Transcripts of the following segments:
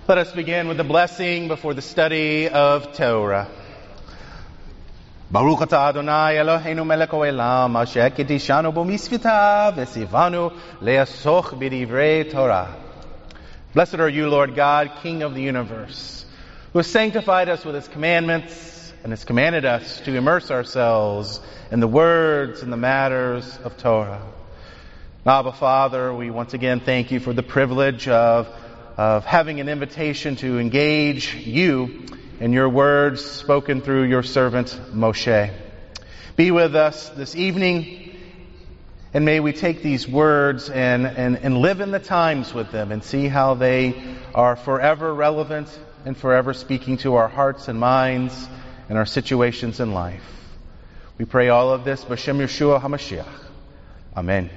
Let us begin with the blessing before the study of Torah. Baruch atah Adonai Eloheinu melech haolam asher kiddushanu bo mitzvotav v'tzivanu le'asoch b'divrei Torah. Blessed are you, Lord God, King of the universe, who has sanctified us with His commandments and has commanded us to immerse ourselves in the words and the matters of Torah. Abba, Father, we once again thank you for the privilege of having an invitation to engage you in your words spoken through your servant Moshe. Be with us this evening, and may we take these words and live in the times with them and see how they are forever relevant and forever speaking to our hearts and minds and our situations in life. We pray all of this b'Shem Yeshua HaMashiach. Amen.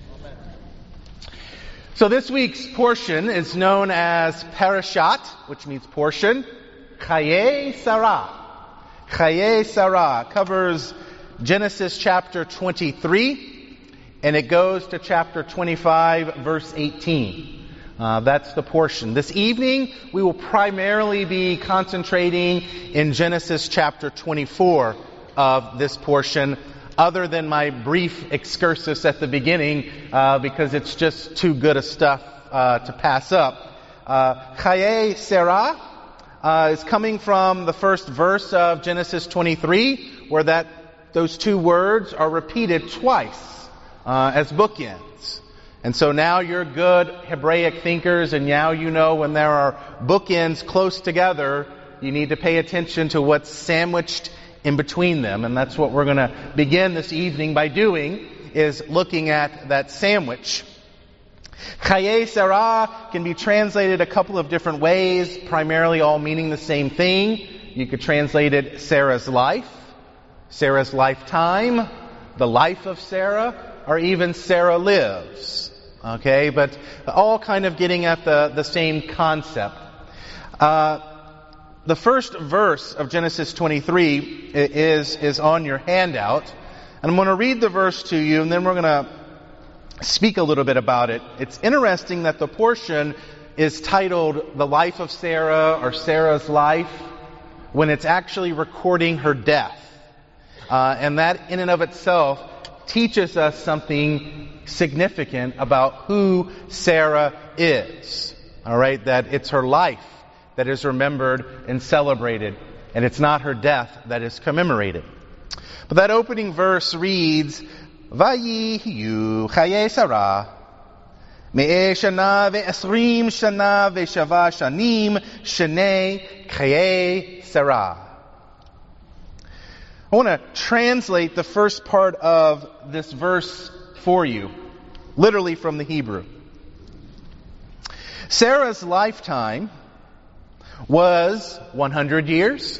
So this week's portion is known as Parashat, which means portion. Chayei Sarah. Chayei Sarah covers Genesis chapter 23, and it goes to chapter 25, verse 18. That's the portion. This evening, we will primarily be concentrating in Genesis chapter 24 of this portion, other than my brief excursus at the beginning, because it's just too good a stuff to pass up. Chayei Sarah is coming from the first verse of Genesis 23, where those two words are repeated twice as bookends. And so now you're good Hebraic thinkers, and now you know when there are bookends close together, you need to pay attention to what's sandwiched in between them. And that's what we're going to begin this evening by doing, is looking at that sandwich. Chayei Sarah can be translated a couple of different ways, primarily all meaning the same thing. You could translate it Sarah's life, Sarah's lifetime, the life of Sarah, or even Sarah lives. Okay, but all kind of getting at the same concept. The first verse of Genesis 23 is on your handout. And I'm going to read the verse to you, and then we're going to speak a little bit about it. It's interesting that the portion is titled The Life of Sarah, or Sarah's Life, when it's actually recording her death. And that in and of itself teaches us something significant about who Sarah is. All right, that it's her life that is remembered and celebrated, and it's not her death that is commemorated. But that opening verse reads, Vayihiyu chayei Sarah me'eh shana ve'esrim shana ve'shava shanim shenei chayei Sarah. I want to translate the first part of this verse for you, literally from the Hebrew. Sarah's lifetime was 100 years,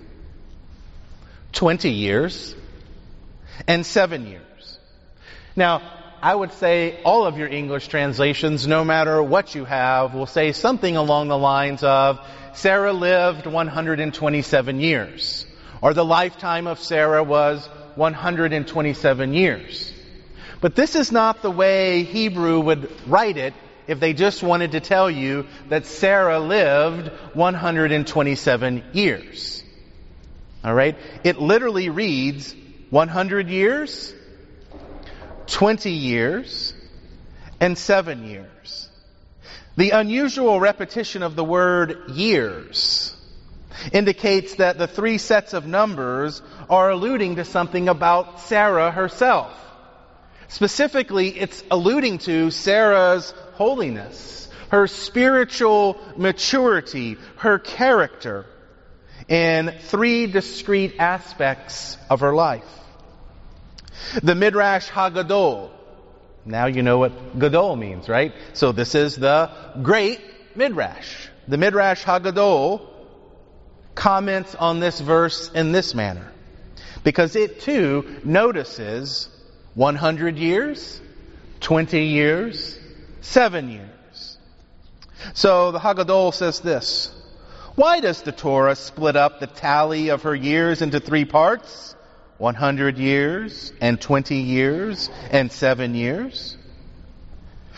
20 years, and 7 years. Now, I would say all of your English translations, no matter what you have, will say something along the lines of, Sarah lived 127 years, or the lifetime of Sarah was 127 years. But this is not the way Hebrew would write it if they just wanted to tell you that Sarah lived 127 years. All right? It literally reads 100 years, 20 years, and 7 years. The unusual repetition of the word years indicates that the three sets of numbers are alluding to something about Sarah herself. Specifically, it's alluding to Sarah's holiness, her spiritual maturity, her character, in three discrete aspects of her life. The Midrash HaGadol. Now you know what Gadol means, right? So this is the great Midrash. The Midrash HaGadol comments on this verse in this manner, because it too notices 100 years, 20 years, 7 years. So the Haggadah says this: why does the Torah split up the tally of her years into three parts? 100 years, and 20 years, and 7 years?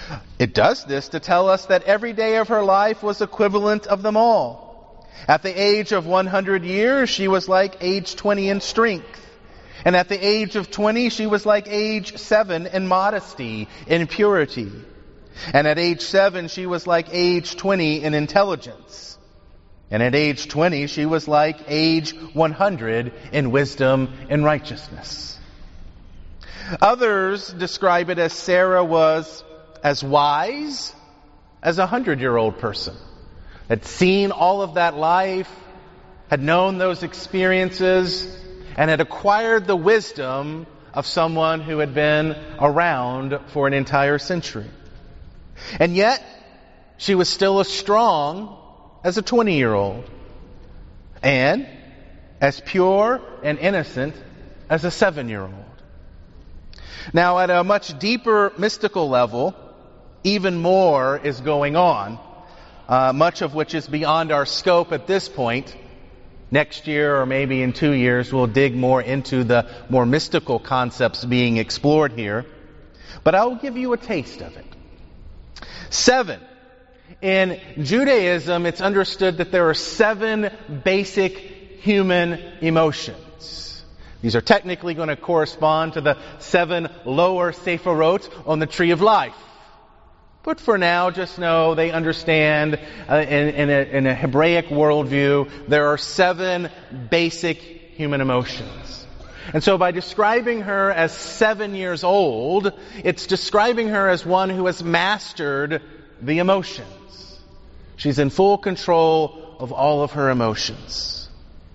It does this to tell us that every day of her life was equivalent of them all. At the age of 100 years, she was like age 20 in strength. And at the age of 20, she was like age 7 in modesty, in purity. And at age 7, she was like age 20 in intelligence. And at age 20, she was like age 100 in wisdom and righteousness. Others describe it as Sarah was as wise as a 100-year-old person, had seen all of that life, had known those experiences, and had acquired the wisdom of someone who had been around for an entire century. And yet, she was still as strong as a 20-year-old, and as pure and innocent as a 7-year-old. Now, at a much deeper mystical level, even more is going on, much of which is beyond our scope at this point. Next year, or maybe in 2 years, we'll dig more into the more mystical concepts being explored here. But I'll give you a taste of it. 7. In Judaism, it's understood that there are 7 basic human emotions. These are technically going to correspond to the 7 lower sephirot on the tree of life. But for now, just know they understand in a Hebraic worldview, there are 7 basic human emotions. And so by describing her as 7 years old, it's describing her as one who has mastered the emotions. She's in full control of all of her emotions.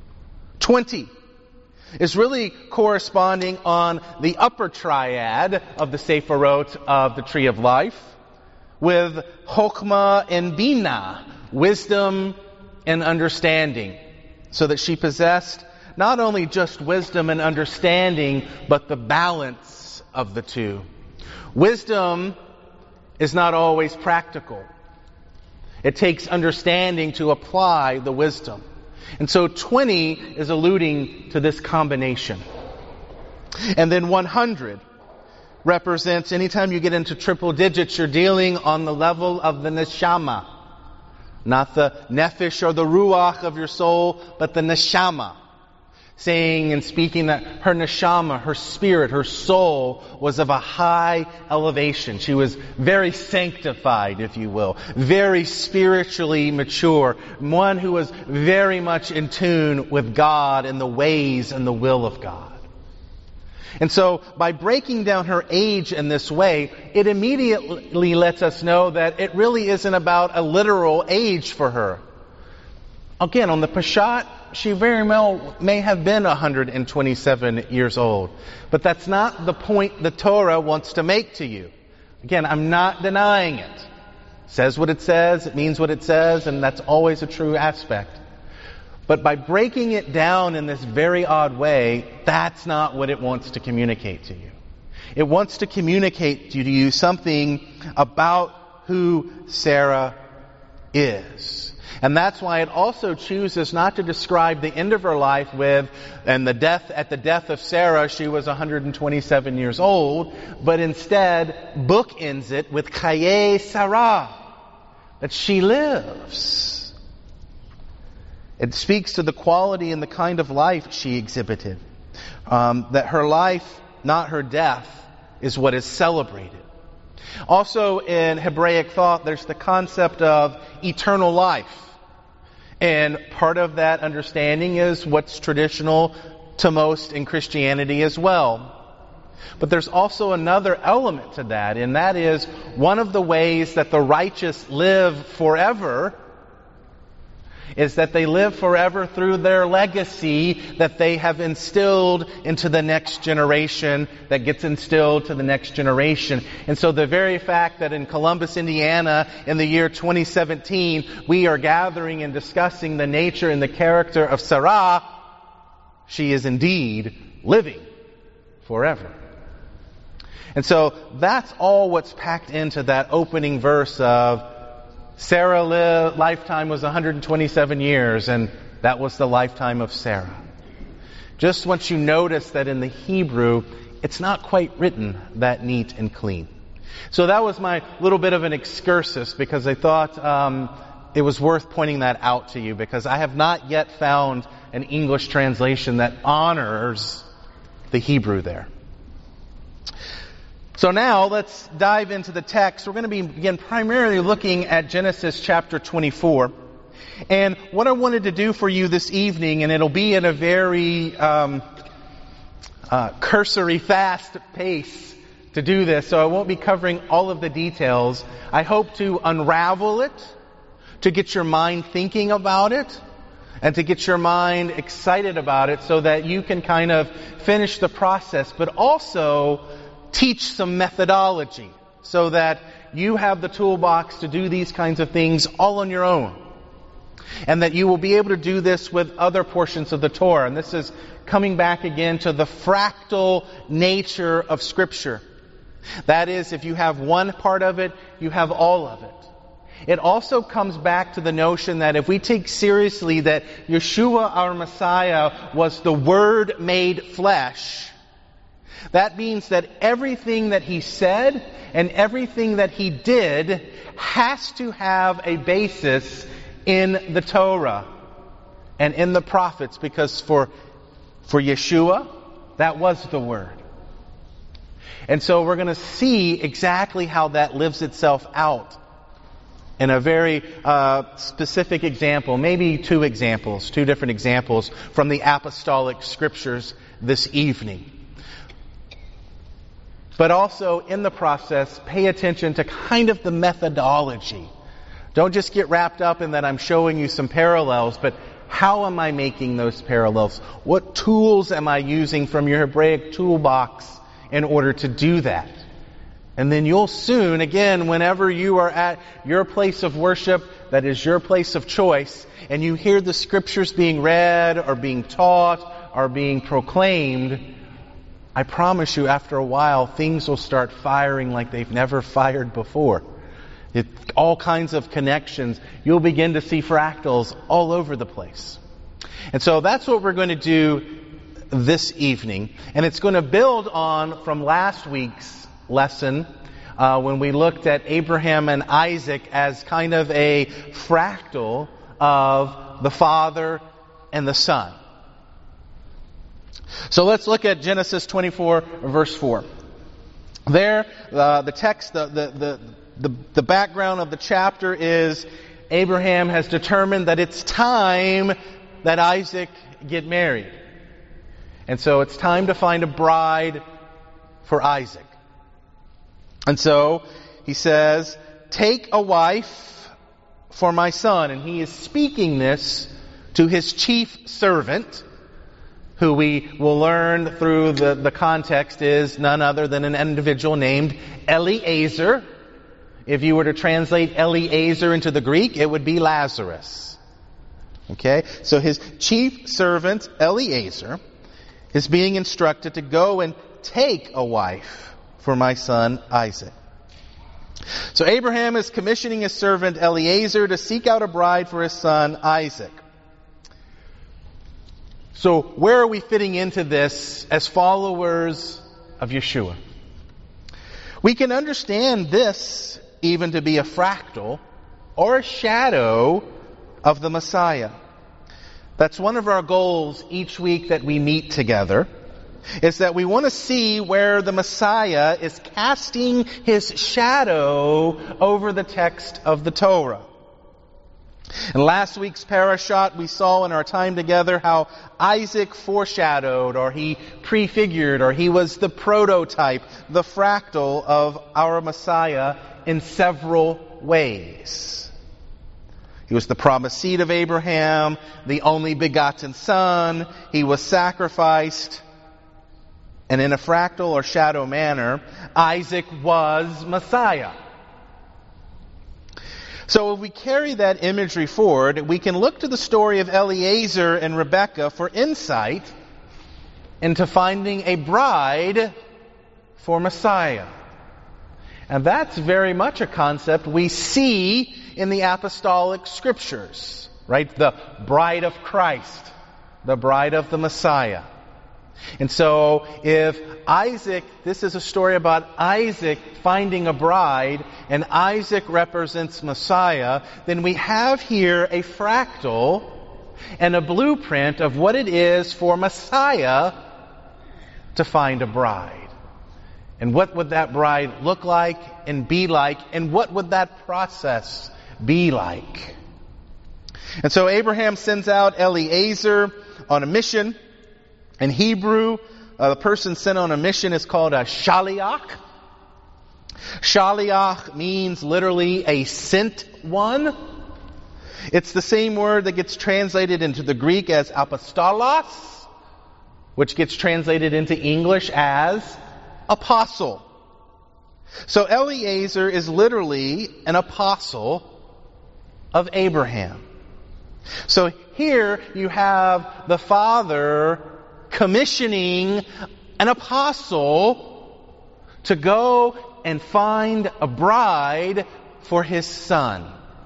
20 is really corresponding on the upper triad of the sephirot of the tree of life, with Chokhmah and Binah, wisdom and understanding, so that she possessed not only just wisdom and understanding, but the balance of the two. Wisdom is not always practical. It takes understanding to apply the wisdom. And so 20 is alluding to this combination. And then 100 represents, anytime you get into triple digits, you're dealing on the level of the neshama. Not the nephesh or the ruach of your soul, but the neshama. Saying and speaking that her neshama, her spirit, her soul was of a high elevation. She was very sanctified, if you will. Very spiritually mature. One who was very much in tune with God and the ways and the will of God. And so, by breaking down her age in this way, it immediately lets us know that it really isn't about a literal age for her. Again, on the Peshat, she very well may have been 127 years old. But that's not the point the Torah wants to make to you. Again, I'm not denying it. It says what it says, it means what it says, and that's always a true aspect. But by breaking it down in this very odd way, that's not what it wants to communicate to you. It wants to communicate to you something about who Sarah is. And that's why it also chooses not to describe the end of her life with, and at the death of Sarah, she was 127 years old, but instead bookends it with Chayei Sarah, that she lives. It speaks to the quality and the kind of life she exhibited. That her life, not her death, is what is celebrated. Also in Hebraic thought, there's the concept of eternal life. And part of that understanding is what's traditional to most in Christianity as well. But there's also another element to that, and that is one of the ways that the righteous live forever is that they live forever through their legacy that they have instilled into the next generation, that gets instilled to the next generation. And so the very fact that in Columbus, Indiana, in the year 2017, we are gathering and discussing the nature and the character of Sarah, she is indeed living forever. And so that's all what's packed into that opening verse of Sarah's lifetime was 127 years, and that was the lifetime of Sarah. Just once you notice that in the Hebrew, it's not quite written that neat and clean. So that was my little bit of an excursus, because I thought it was worth pointing that out to you, because I have not yet found an English translation that honors the Hebrew there. So now let's dive into the text. We're going to begin primarily looking at Genesis chapter 24. And what I wanted to do for you this evening, and it'll be in a very cursory, fast pace to do this, so I won't be covering all of the details. I hope to unravel it, to get your mind thinking about it, and to get your mind excited about it so that you can kind of finish the process, but also teach some methodology so that you have the toolbox to do these kinds of things all on your own. And that you will be able to do this with other portions of the Torah. And this is coming back again to the fractal nature of Scripture. That is, if you have one part of it, you have all of it. It also comes back to the notion that if we take seriously that Yeshua, our Messiah, was the Word made flesh, that means that everything that He said and everything that He did has to have a basis in the Torah and in the prophets, because for Yeshua, that was the Word. And so we're going to see exactly how that lives itself out in a very specific example, maybe two different examples from the apostolic scriptures this evening. But also in the process, pay attention to kind of the methodology. Don't just get wrapped up in that I'm showing you some parallels, but how am I making those parallels? What tools am I using from your Hebraic toolbox in order to do that? And then you'll soon, again, whenever you are at your place of worship, that is your place of choice, and you hear the scriptures being read or being taught or being proclaimed, I promise you, after a while, things will start firing like they've never fired before. All kinds of connections. You'll begin to see fractals all over the place. And so that's what we're going to do this evening. And it's going to build on from last week's lesson when we looked at Abraham and Isaac as kind of a fractal of the Father and the Son. So let's look at Genesis 24, verse 4. There, the text, the background of the chapter is Abraham has determined that it's time that Isaac get married. And so it's time to find a bride for Isaac. And so he says, take a wife for my son. And he is speaking this to his chief servant, who we will learn through the context is none other than an individual named Eliezer. If you were to translate Eliezer into the Greek, it would be Lazarus. Okay? So his chief servant, Eliezer, is being instructed to go and take a wife for my son Isaac. So Abraham is commissioning his servant Eliezer to seek out a bride for his son Isaac. So where are we fitting into this as followers of Yeshua? We can understand this even to be a fractal or a shadow of the Messiah. That's one of our goals each week that we meet together, is that we want to see where the Messiah is casting his shadow over the text of the Torah. In last week's parashat, we saw in our time together how Isaac foreshadowed, or he prefigured, or he was the prototype, the fractal of our Messiah in several ways. He was the promised seed of Abraham, the only begotten son. He was sacrificed. And in a fractal or shadow manner, Isaac was Messiah. So if we carry that imagery forward, we can look to the story of Eliezer and Rebekah for insight into finding a bride for Messiah. And that's very much a concept we see in the apostolic scriptures, right? The bride of Christ, the bride of the Messiah. And so if Isaac, this is a story about Isaac finding a bride, and Isaac represents Messiah, then we have here a fractal and a blueprint of what it is for Messiah to find a bride. And what would that bride look like and be like, and what would that process be like? And so Abraham sends out Eliezer on a mission. In Hebrew, the person sent on a mission is called a shaliach. Shaliach means literally a sent one. It's the same word that gets translated into the Greek as apostolos, which gets translated into English as apostle. So Eliezer is literally an apostle of Abraham. So here you have the Father commissioning an apostle to go and find a bride for his son.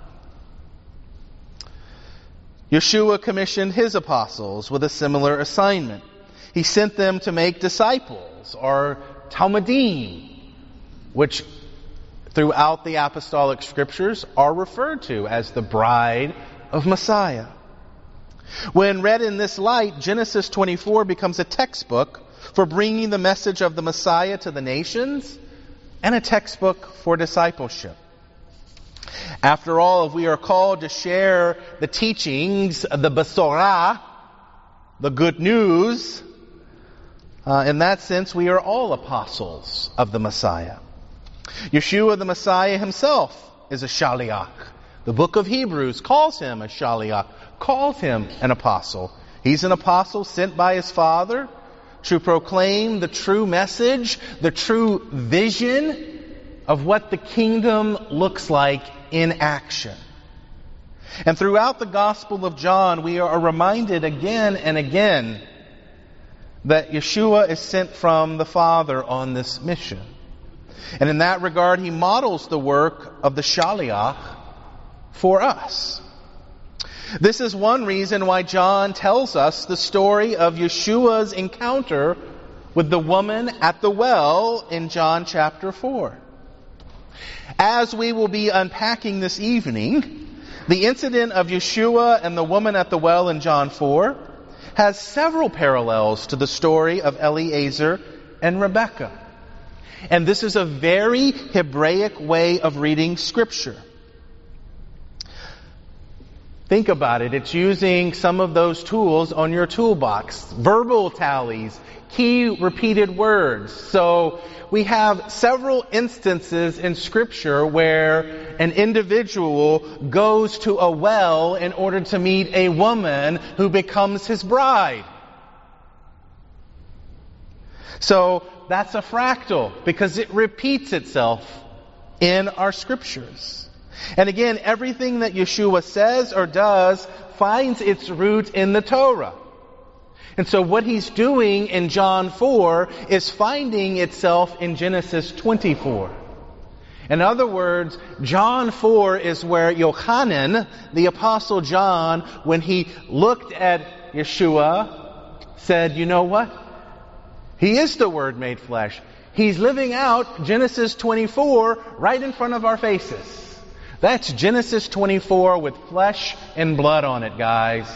Yeshua commissioned his apostles with a similar assignment. He sent them to make disciples, or Talmudim, which throughout the apostolic scriptures are referred to as the bride of Messiah. When read in this light, Genesis 24 becomes a textbook for bringing the message of the Messiah to the nations and a textbook for discipleship. After all, if we are called to share the teachings, the Besorah, the good news, in that sense, we are all apostles of the Messiah. Yeshua the Messiah himself is a shaliach. The book of Hebrews calls him a shaliach, calls him an apostle. He's an apostle sent by his Father to proclaim the true message, the true vision of what the kingdom looks like in action. And throughout the Gospel of John, we are reminded again and again that Yeshua is sent from the Father on this mission. And in that regard, he models the work of the shaliach for us. This is one reason why John tells us the story of Yeshua's encounter with the woman at the well in John chapter 4. As we will be unpacking this evening, the incident of Yeshua and the woman at the well in John 4 has several parallels to the story of Eliezer and Rebekah. And this is a very Hebraic way of reading Scripture. Think about it. It's using some of those tools on your toolbox. Verbal tallies, key repeated words. So we have several instances in Scripture where an individual goes to a well in order to meet a woman who becomes his bride. So that's a fractal because it repeats itself in our Scriptures. And again, everything that Yeshua says or does finds its root in the Torah. And so what he's doing in John 4 is finding itself in Genesis 24. In other words, John 4 is where Yochanan, the Apostle John, when he looked at Yeshua, said, you know what? He is the Word made flesh. He's living out Genesis 24 right in front of our faces. That's Genesis 24 with flesh and blood on it, guys.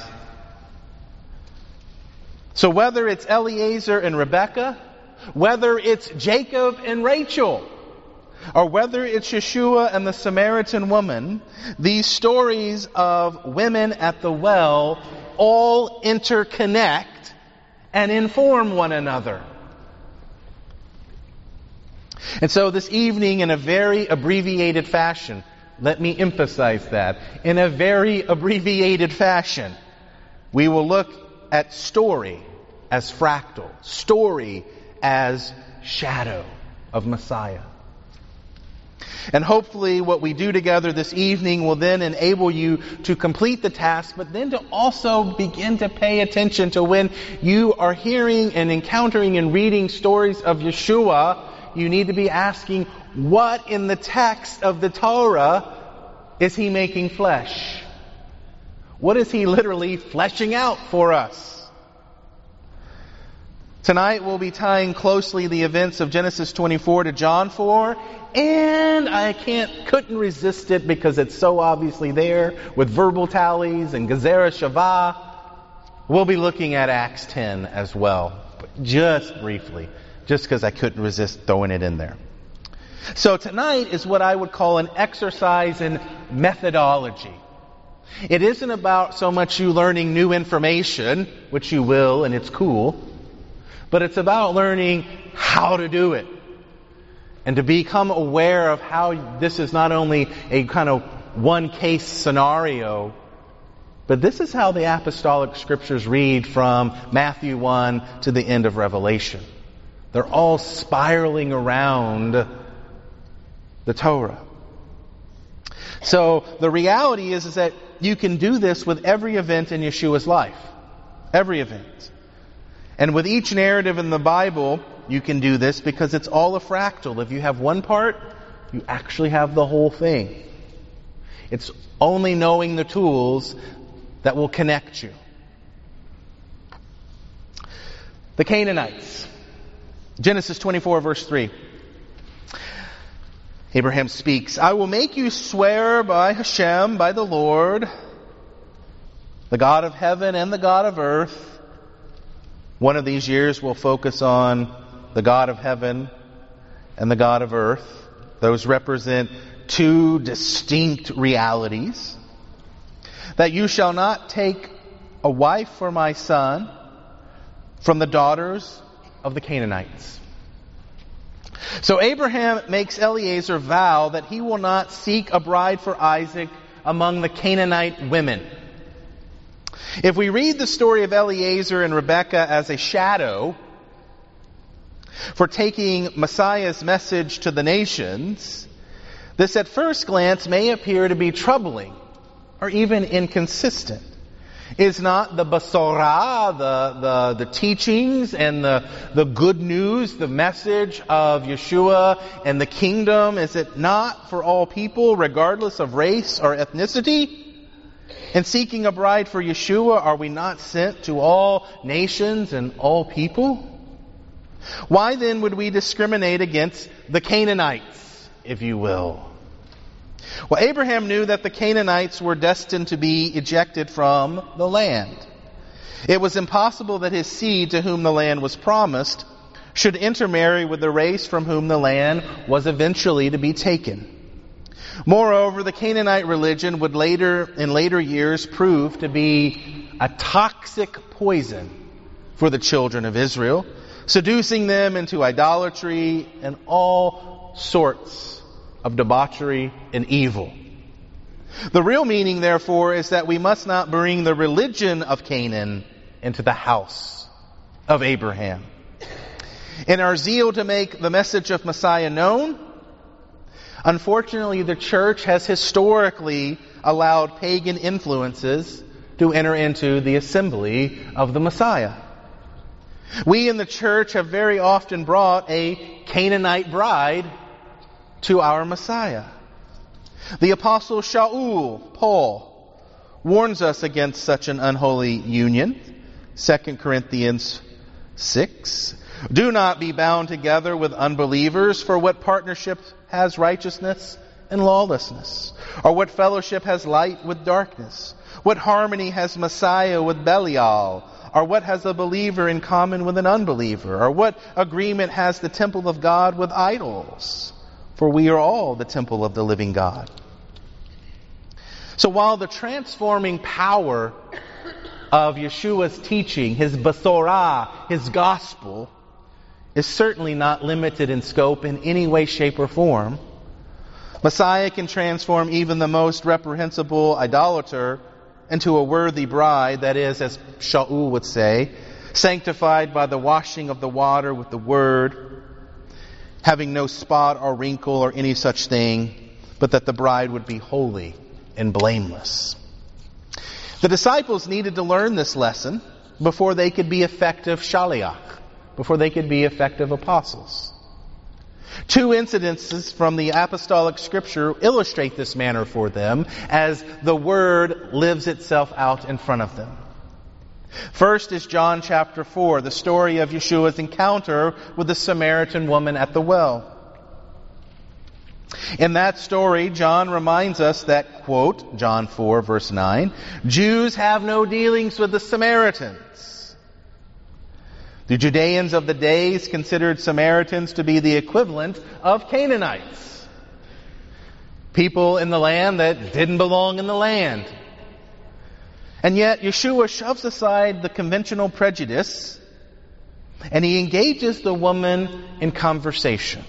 So whether it's Eliezer and Rebekah, whether it's Jacob and Rachel, or whether it's Yeshua and the Samaritan woman, these stories of women at the well all interconnect and inform one another. And so this evening, in a very abbreviated fashion, let me emphasize that, in a very abbreviated fashion, we will look at story as fractal, story as shadow of Messiah. And hopefully what we do together this evening will then enable you to complete the task, but then to also begin to pay attention to when you are hearing and encountering and reading stories of Yeshua, you need to be asking, what in the text of the Torah is he making flesh? What is he literally fleshing out for us? Tonight we'll be tying closely the events of Genesis 24 to John 4, and I couldn't resist it because it's so obviously there with verbal tallies and Gezerah Shavah. We'll be looking at Acts 10 as well, but just briefly, just because I couldn't resist throwing it in there. So tonight is what I would call an exercise in methodology. It isn't about so much you learning new information, which you will, and it's cool, but it's about learning how to do it. And to become aware of how this is not only a kind of one case scenario, but this is how the apostolic scriptures read from Matthew 1 to the end of Revelation. They're all spiraling around the Torah. So the reality is that you can do this with every event in Yeshua's life. Every event. And with each narrative in the Bible, you can do this because it's all a fractal. If you have one part, you actually have the whole thing. It's only knowing the tools that will connect you. The Canaanites. Genesis 24 verse 3. Abraham speaks, I will make you swear by Hashem, by the Lord, the God of heaven and the God of earth. One of these years we'll focus on the God of heaven and the God of earth. Those represent two distinct realities. That you shall not take a wife for my son from the daughters of the Canaanites. So Abraham makes Eliezer vow that he will not seek a bride for Isaac among the Canaanite women. If we read the story of Eliezer and Rebekah as a shadow for taking Messiah's message to the nations, this at first glance may appear to be troubling or even inconsistent. Is not the Basorah, the teachings and the good news, the message of Yeshua and the kingdom, is it not for all people regardless of race or ethnicity? In seeking a bride for Yeshua, are we not sent to all nations and all people? Why then would we discriminate against the Canaanites, if you will? Well, Abraham knew that the Canaanites were destined to be ejected from the land. It was impossible that his seed, to whom the land was promised, should intermarry with the race from whom the land was eventually to be taken. Moreover, the Canaanite religion would in later years prove to be a toxic poison for the children of Israel, seducing them into idolatry and all sorts of debauchery and evil. The real meaning, therefore, is that we must not bring the religion of Canaan into the house of Abraham. In our zeal to make the message of Messiah known, unfortunately, the church has historically allowed pagan influences to enter into the assembly of the Messiah. We in the church have very often brought a Canaanite bride to our Messiah. The Apostle Shaul, Paul, warns us against such an unholy union. 2 Corinthians 6. Do not be bound together with unbelievers, for what partnership has righteousness and lawlessness? Or what fellowship has light with darkness? What harmony has Messiah with Belial? Or what has a believer in common with an unbeliever? Or what agreement has the temple of God with idols? For we are all the temple of the living God. So while the transforming power of Yeshua's teaching, his Basorah, his gospel, is certainly not limited in scope in any way, shape, or form, Messiah can transform even the most reprehensible idolater into a worthy bride, that is, as Shaul would say, sanctified by the washing of the water with the word, having no spot or wrinkle or any such thing, but that the bride would be holy and blameless. The disciples needed to learn this lesson before they could be effective shaliach, before they could be effective apostles. Two incidences from the apostolic scripture illustrate this manner for them as the word lives itself out in front of them. First is John chapter 4, the story of Yeshua's encounter with the Samaritan woman at the well. In that story, John reminds us that, quote, John 4, verse 9, Jews have no dealings with the Samaritans. The Judeans of the days considered Samaritans to be the equivalent of Canaanites. People in the land that didn't belong in the land. And yet, Yeshua shoves aside the conventional prejudice and he engages the woman in conversation.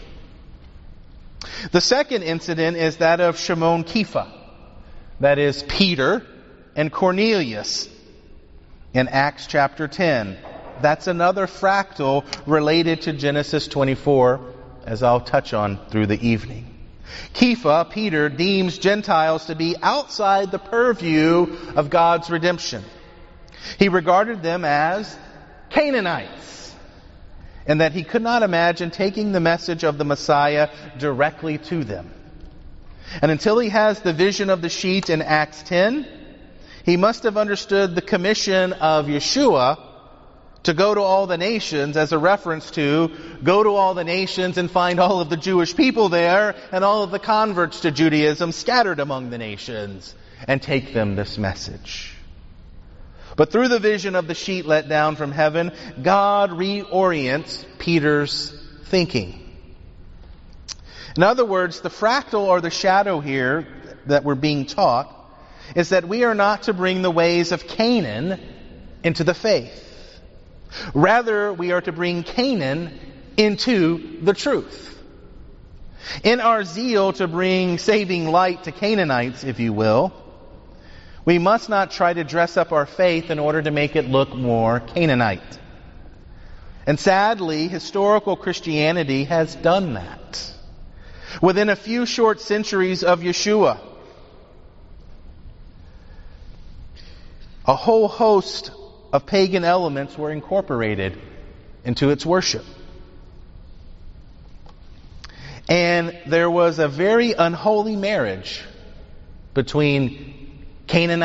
The second incident is that of Shimon Kepha, that is Peter and Cornelius in Acts chapter 10. That's another fractal related to Genesis 24, as I'll touch on through the evening. Kepha, Peter, deems Gentiles to be outside the purview of God's redemption. He regarded them as Canaanites, and that he could not imagine taking the message of the Messiah directly to them. And until he has the vision of the sheet in Acts 10, he must have understood the commission of Yeshua to go to all the nations as a reference to go to all the nations and find all of the Jewish people there and all of the converts to Judaism scattered among the nations and take them this message. But through the vision of the sheet let down from heaven, God reorients Peter's thinking. In other words, the fractal or the shadow here that we're being taught is that we are not to bring the ways of Canaan into the faith. Rather, we are to bring Canaan into the truth. In our zeal to bring saving light to Canaanites, if you will, we must not try to dress up our faith in order to make it look more Canaanite. And sadly, historical Christianity has done that. Within a few short centuries of Yeshua, a whole host of pagan elements were incorporated into its worship. And there was a very unholy marriage between Canaan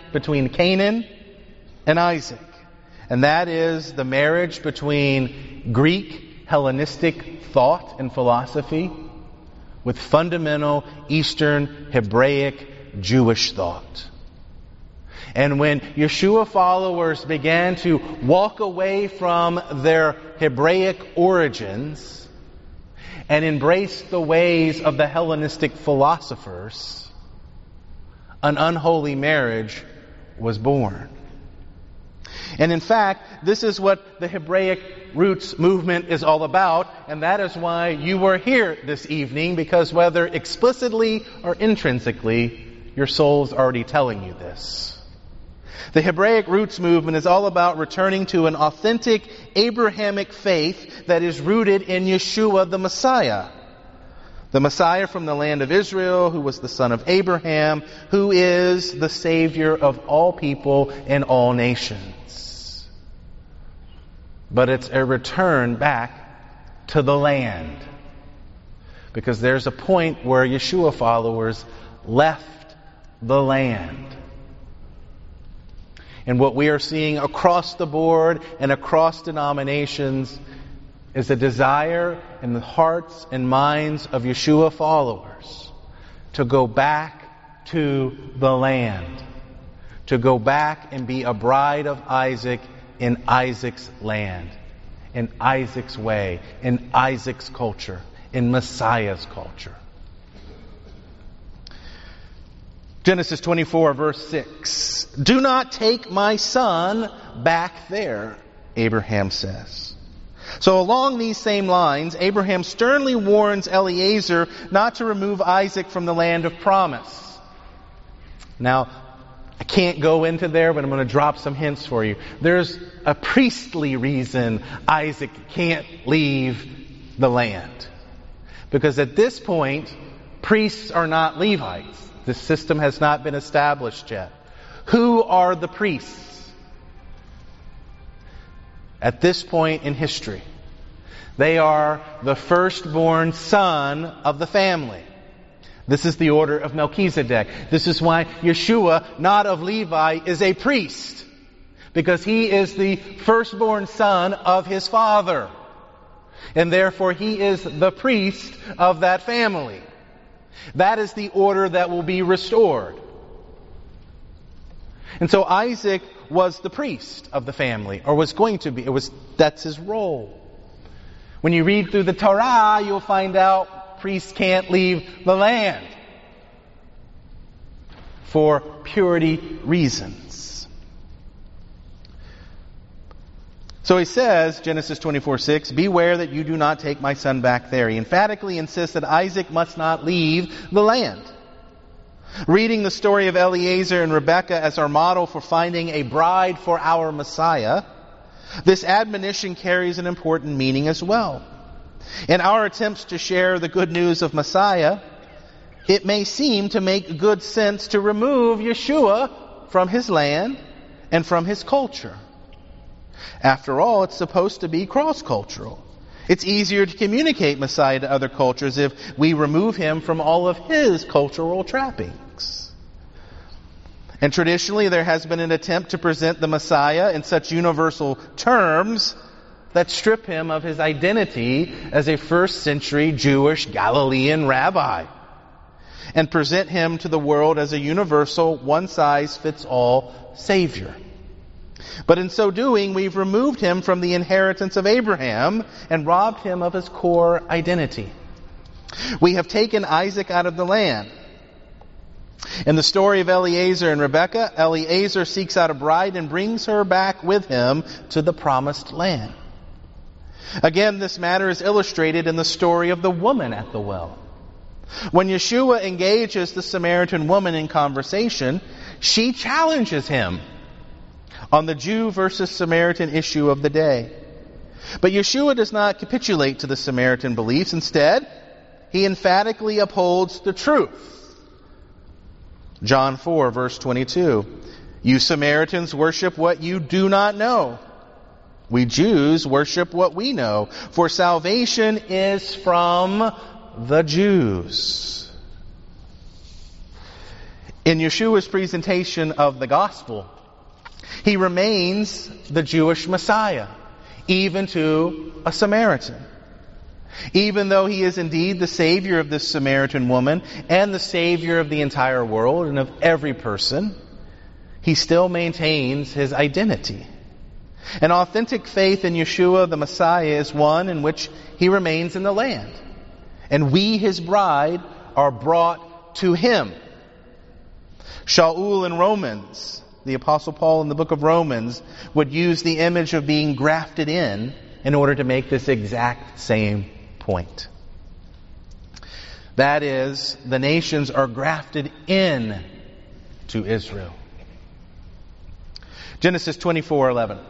and Isaac. And that is the marriage between Greek Hellenistic thought and philosophy with fundamental Eastern Hebraic Jewish thought. And when Yeshua followers began to walk away from their Hebraic origins and embrace the ways of the Hellenistic philosophers, an unholy marriage was born. And in fact, this is what the Hebraic Roots movement is all about, and that is why you were here this evening, because whether explicitly or intrinsically, your soul's already telling you this. The Hebraic Roots movement is all about returning to an authentic Abrahamic faith that is rooted in Yeshua the Messiah. The Messiah from the land of Israel, who was the son of Abraham, who is the Savior of all people and all nations. But it's a return back to the land. Because there's a point where Yeshua followers left the land. And what we are seeing across the board and across denominations is a desire in the hearts and minds of Yeshua followers to go back to the land. To go back and be a bride of Isaac in Isaac's land, in Isaac's way, in Isaac's culture, in Messiah's culture. Genesis 24, verse 6. Do not take my son back there, Abraham says. So along these same lines, Abraham sternly warns Eliezer not to remove Isaac from the land of promise. Now, I can't go into there, but I'm going to drop some hints for you. There's a priestly reason Isaac can't leave the land. Because at this point, priests are not Levites. The system has not been established yet. Who are the priests? At this point in history, they are the firstborn son of the family. This is the order of Melchizedek. This is why Yeshua, not of Levi, is a priest. because he is the firstborn son of his father. And therefore he is the priest of that family. That is the order that will be restored. And so Isaac was the priest of the family, or was going to be. That's his role. When you read through the Torah, you'll find out priests can't leave the land for purity reasons. So he says, Genesis 24:6, beware that you do not take my son back there. He emphatically insists that Isaac must not leave the land. Reading the story of Eliezer and Rebekah as our model for finding a bride for our Messiah, this admonition carries an important meaning as well. In our attempts to share the good news of Messiah, it may seem to make good sense to remove Yeshua from his land and from his culture. After all, it's supposed to be cross-cultural. It's easier to communicate Messiah to other cultures if we remove him from all of his cultural trappings. And traditionally, there has been an attempt to present the Messiah in such universal terms that strip him of his identity as a first-century Jewish Galilean rabbi, and present him to the world as a universal, one-size-fits-all Savior. But in so doing, we've removed him from the inheritance of Abraham and robbed him of his core identity. We have taken Isaac out of the land. In the story of Eliezer and Rebekah, Eliezer seeks out a bride and brings her back with him to the promised land. Again, this matter is illustrated in the story of the woman at the well. When Yeshua engages the Samaritan woman in conversation, she challenges him on the Jew versus Samaritan issue of the day. But Yeshua does not capitulate to the Samaritan beliefs. Instead, he emphatically upholds the truth. John 4, verse 22. You Samaritans worship what you do not know. We Jews worship what we know, for salvation is from the Jews. In Yeshua's presentation of the gospel, he remains the Jewish Messiah, even to a Samaritan. Even though he is indeed the Savior of this Samaritan woman and the Savior of the entire world and of every person, he still maintains his identity. An authentic faith in Yeshua the Messiah is one in which he remains in the land, and we, his bride, are brought to him. Shaul in Romans, the Apostle Paul in the book of Romans, would use the image of being grafted in order to make this exact same point. That is, the nations are grafted in to Israel. Genesis 24:11.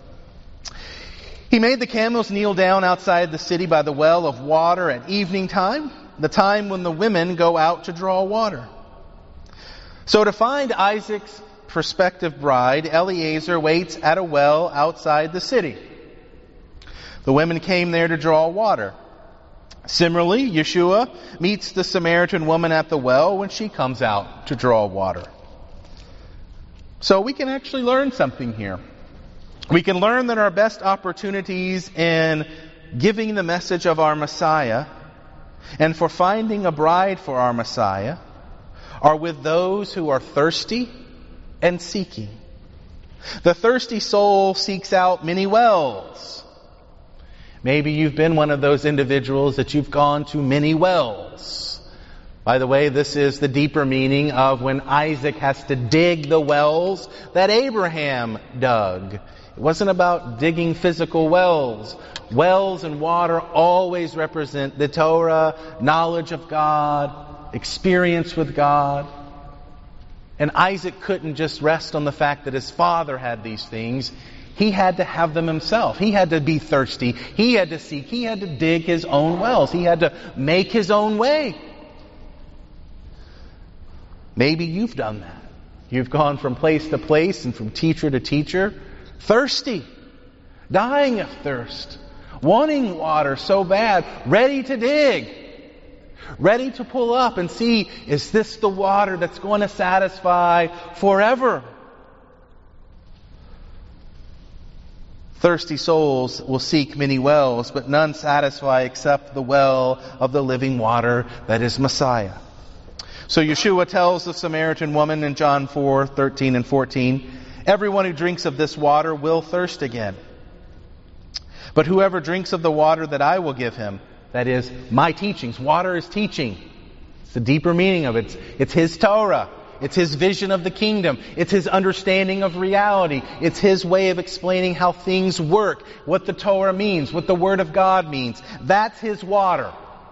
He made the camels kneel down outside the city by the well of water at evening time, the time when the women go out to draw water. So to find Isaac's prospective bride, Eliezer waits at a well outside the city. The women came there to draw water. Similarly, Yeshua meets the Samaritan woman at the well when she comes out to draw water. So we can actually learn something here. We can learn that our best opportunities in giving the message of our Messiah and for finding a bride for our Messiah are with those who are thirsty and seeking. The thirsty soul seeks out many wells. Maybe you've been one of those individuals that you've gone to many wells. By the way, this is the deeper meaning of when Isaac has to dig the wells that Abraham dug. It wasn't about digging physical wells. Wells and water always represent the Torah, knowledge of God, experience with God. And Isaac couldn't just rest on the fact that his father had these things. He had to have them himself. He had to be thirsty. He had to seek. He had to dig his own wells. He had to make his own way. Maybe you've done that. You've gone from place to place and from teacher to teacher, thirsty, dying of thirst, wanting water so bad, ready to dig, ready to pull up and see, is this the water that's going to satisfy forever? Thirsty souls will seek many wells, but none satisfy except the well of the living water that is Messiah. So Yeshua tells the Samaritan woman in John 4:13 and 14, everyone who drinks of this water will thirst again. But whoever drinks of the water that I will give him, that is, my teachings. Water is teaching. It's the deeper meaning of it. It's His Torah. It's His vision of the kingdom. It's His understanding of reality. It's His way of explaining how things work, what the Torah means, what the Word of God means. That's His water.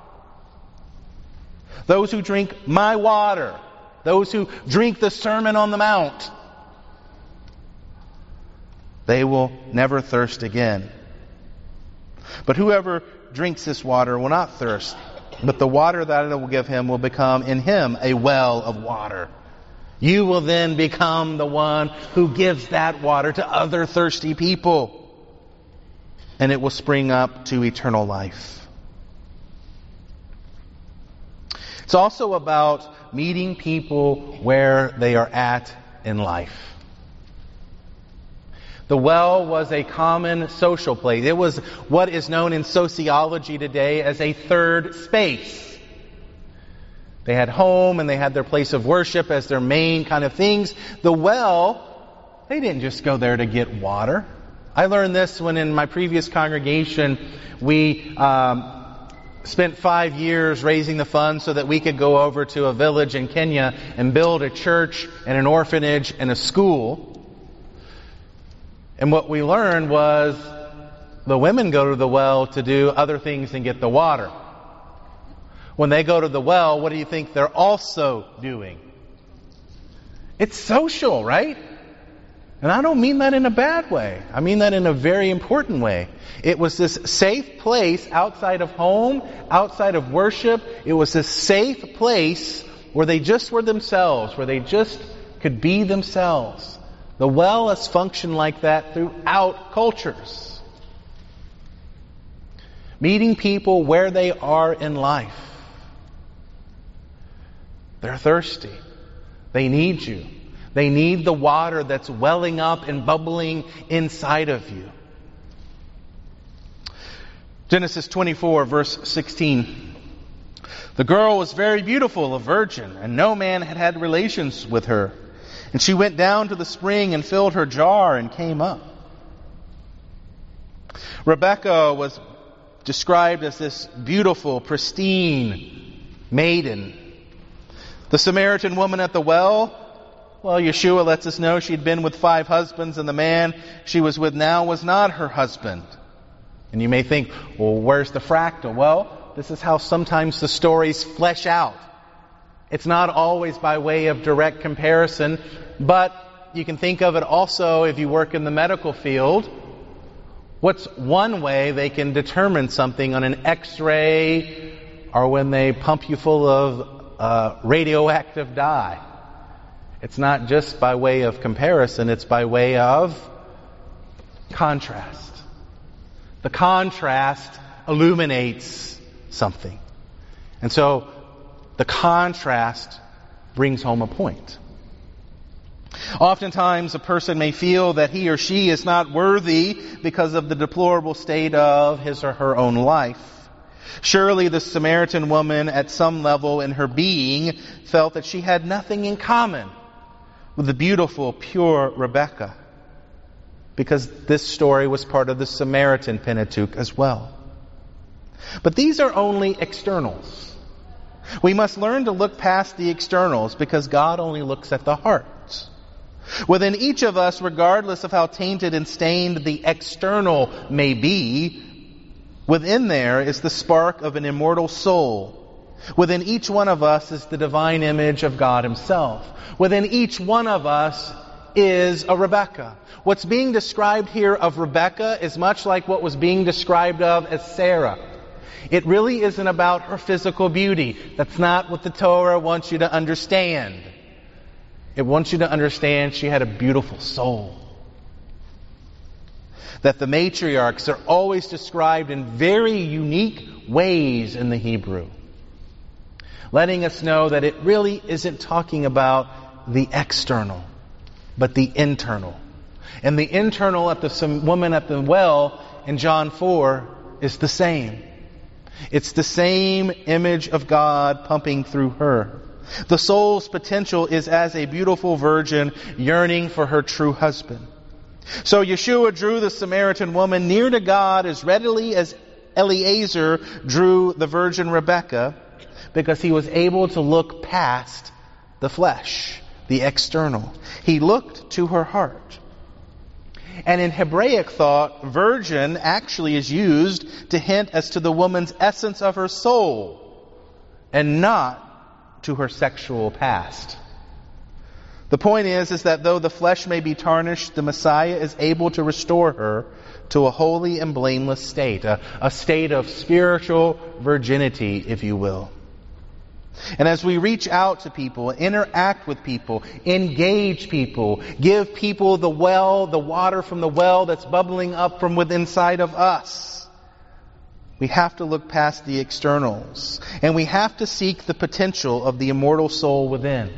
Those who drink my water, those who drink the Sermon on the Mount, they will never thirst again. But whoever drinks this water will not thirst, but the water that I will give him will become in him a well of water. You will then become the one who gives that water to other thirsty people, and it will spring up to eternal life. It's also about meeting people where they are at in life. The well was a common social place. It was what is known in sociology today as a third space. They had home and they had their place of worship as their main kind of things. The well, they didn't just go there to get water. I learned this when in my previous congregation we spent 5 years raising the funds so that we could go over to a village in Kenya and build a church and an orphanage and a school. And what we learned was the women go to the well to do other things than get the water. When they go to the well, what do you think they're also doing? It's social, right? And I don't mean that in a bad way. I mean that in a very important way. It was this safe place outside of home, outside of worship. It was this safe place where they just were themselves, where they just could be themselves. The well has functioned like that throughout cultures. Meeting people where they are in life. They're thirsty. They need you. They need the water that's welling up and bubbling inside of you. Genesis 24, verse 16. The girl was very beautiful, a virgin, and no man had had relations with her. And she went down to the spring and filled her jar and came up. Rebecca was described as this beautiful, pristine maiden. The Samaritan woman at the well, Yeshua lets us know she'd been with 5 husbands, and the man she was with now was not her husband. And you may think, well, where's the fractal? Well, this is how sometimes the stories flesh out. It's not always by way of direct comparison, but you can think of it also if you work in the medical field. What's one way they can determine something on an X-ray or when they pump you full of radioactive dye? It's not just by way of comparison, it's by way of contrast. The contrast illuminates something. And so the contrast brings home a point. Oftentimes a person may feel that he or she is not worthy because of the deplorable state of his or her own life. Surely the Samaritan woman at some level in her being felt that she had nothing in common with the beautiful, pure Rebecca, because this story was part of the Samaritan Pentateuch as well. But these are only externals. We must learn to look past the externals because God only looks at the heart. Within each of us, regardless of how tainted and stained the external may be, within there is the spark of an immortal soul. Within each one of us is the divine image of God Himself. Within each one of us is a Rebecca. What's being described here of Rebecca is much like what was being described of as Sarah. It really isn't about her physical beauty. That's not what the Torah wants you to understand. It wants you to understand she had a beautiful soul. That the matriarchs are always described in very unique ways in the Hebrew, letting us know that it really isn't talking about the external, but the internal. And the internal at the woman at the well in John 4 is the same. It's the same image of God pumping through her. The soul's potential is as a beautiful virgin yearning for her true husband. So Yeshua drew the Samaritan woman near to God as readily as Eliezer drew the virgin Rebekah, because he was able to look past the flesh, the external. He looked to her heart. And in Hebraic thought, virgin actually is used to hint as to the woman's essence of her soul, and not to her sexual past. The point is that though the flesh may be tarnished, the Messiah is able to restore her to a holy and blameless state, a state of spiritual virginity, if you will. And as we reach out to people, interact with people, engage people, give people the water from the well that's bubbling up from within inside of us, we have to look past the externals, and we have to seek the potential of the immortal soul within.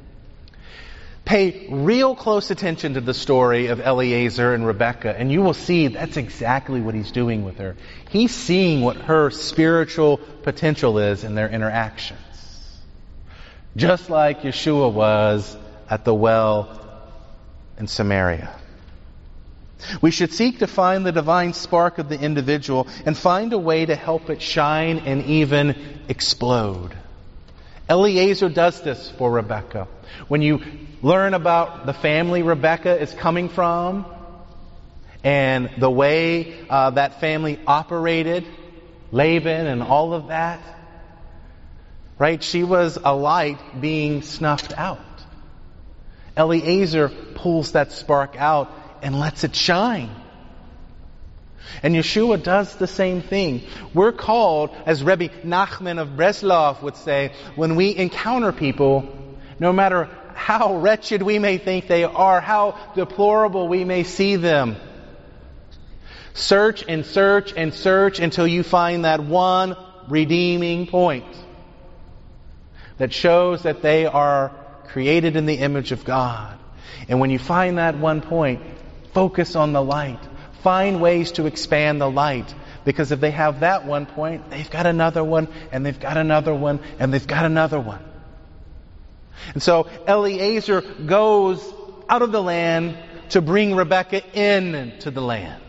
Pay real close attention to the story of Eliezer and Rebekah, and you will see that's exactly what he's doing with her. He's seeing what her spiritual potential is in their interactions. Just like Yeshua was at the well in Samaria. We should seek to find the divine spark of the individual and find a way to help it shine and even explode. Eliezer does this for Rebekah. When you learn about the family Rebekah is coming from and the way that family operated, Laban and all of that, right? She was a light being snuffed out. Eliezer pulls that spark out and lets it shine. And Yeshua does the same thing. We're called, as Rebbe Nachman of Breslov would say, when we encounter people, no matter how wretched we may think they are, how deplorable we may see them, search and search and search until you find that one redeeming point that shows that they are created in the image of God. And when you find that one point, focus on the light. Find ways to expand the light. Because if they have that one point, they've got another one, and they've got another one, and they've got another one. And so Eliezer goes out of the land to bring Rebekah into the land.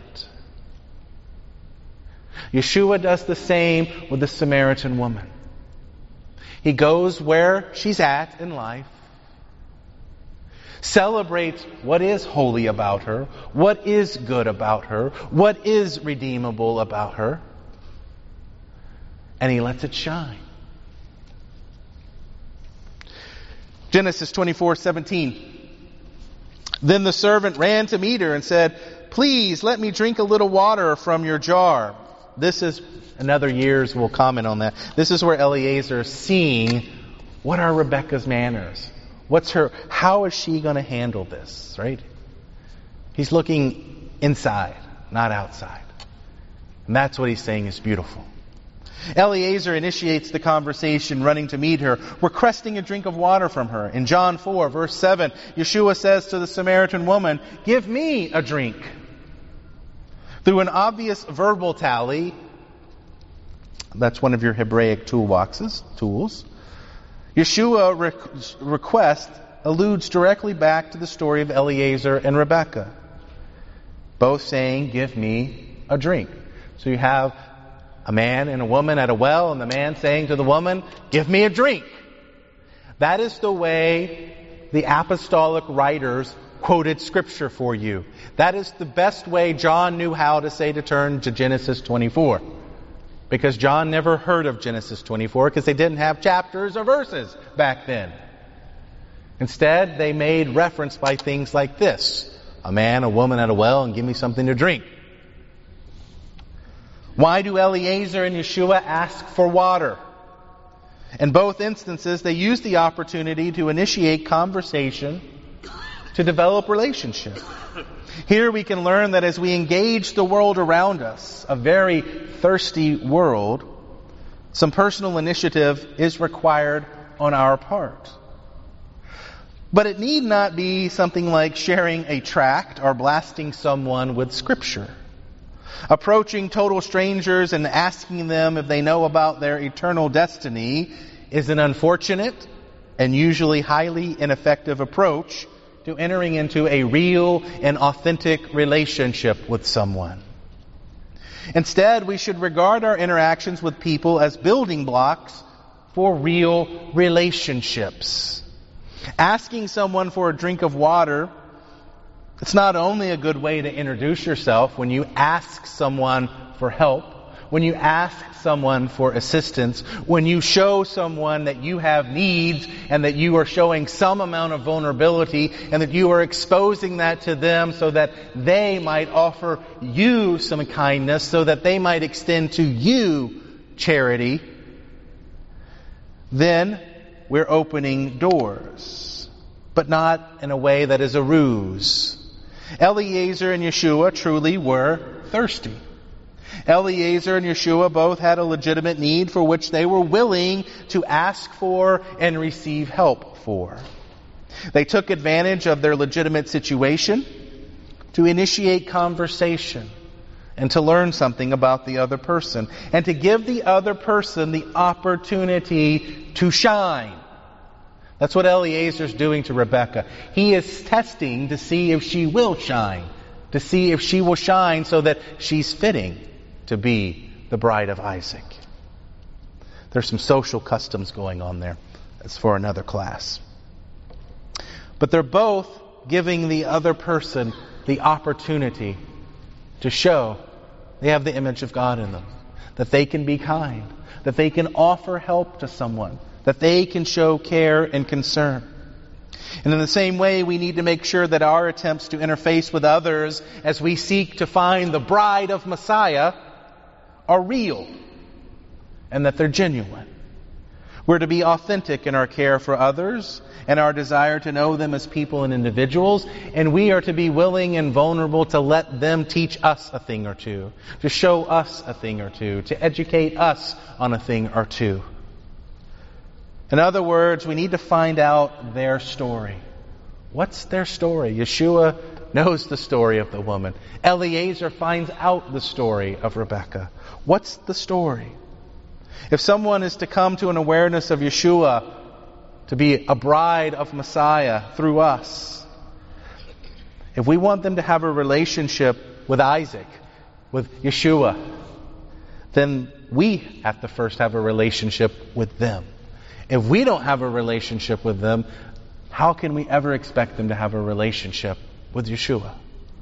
Yeshua does the same with the Samaritan woman. He goes where she's at in life, celebrates what is holy about her, what is good about her, what is redeemable about her, and he lets it shine. Genesis 24:17. Then the servant ran to meet her and said, "Please let me drink a little water from your jar." This is, another years we'll comment on that. This is where Eliezer is seeing what are Rebekah's manners. How is she going to handle this, right? He's looking inside, not outside. And that's what he's saying is beautiful. Eliezer initiates the conversation, running to meet her, requesting a drink of water from her. In John 4, verse 7, Yeshua says to the Samaritan woman, "Give me a drink." Through an obvious verbal tally, that's one of your Hebraic tools, Yeshua request alludes directly back to the story of Eliezer and Rebekah, both saying, "Give me a drink." So you have a man and a woman at a well, and the man saying to the woman, "Give me a drink." That is the way the apostolic writers quoted Scripture for you. That is the best way John knew how to say to turn to Genesis 24. Because John never heard of Genesis 24 because they didn't have chapters or verses back then. Instead, they made reference by things like this: a man, a woman at a well, and give me something to drink. Why do Eliezer and Yeshua ask for water? In both instances, they use the opportunity to initiate conversation, to develop relationship. Here we can learn that as we engage the world around us, a very thirsty world, some personal initiative is required on our part. But it need not be something like sharing a tract or blasting someone with Scripture. Approaching total strangers and asking them if they know about their eternal destiny is an unfortunate and usually highly ineffective approach to entering into a real and authentic relationship with someone. Instead, we should regard our interactions with people as building blocks for real relationships. Asking someone for a drink of water, it's not only a good way to introduce yourself when you ask someone for help, when you ask someone for assistance, when you show someone that you have needs and that you are showing some amount of vulnerability and that you are exposing that to them so that they might offer you some kindness, so that they might extend to you charity, then we're opening doors, but not in a way that is a ruse. Eliezer and Yeshua truly were thirsty. Eliezer and Yeshua both had a legitimate need for which they were willing to ask for and receive help for. They took advantage of their legitimate situation to initiate conversation and to learn something about the other person and to give the other person the opportunity to shine. That's what Eliezer's doing to Rebekah. He is testing to see if she will shine, to see if she will shine so that she's fitting to be the bride of Isaac. There's some social customs going on there. That's for another class. But they're both giving the other person the opportunity to show they have the image of God in them, that they can be kind, that they can offer help to someone, that they can show care and concern. And in the same way, we need to make sure that our attempts to interface with others as we seek to find the bride of Messiah are real and that they're genuine. We're to be authentic in our care for others and our desire to know them as people and individuals, and we are to be willing and vulnerable to let them teach us a thing or two, to show us a thing or two, to educate us on a thing or two. In other words, we need to find out their story. What's their story? Yeshua knows the story of the woman. Eliezer finds out the story of Rebekah. What's the story? If someone is to come to an awareness of Yeshua, to be a bride of Messiah through us, if we want them to have a relationship with Isaac, with Yeshua, then we have to first have a relationship with them. If we don't have a relationship with them, how can we ever expect them to have a relationship with Yeshua?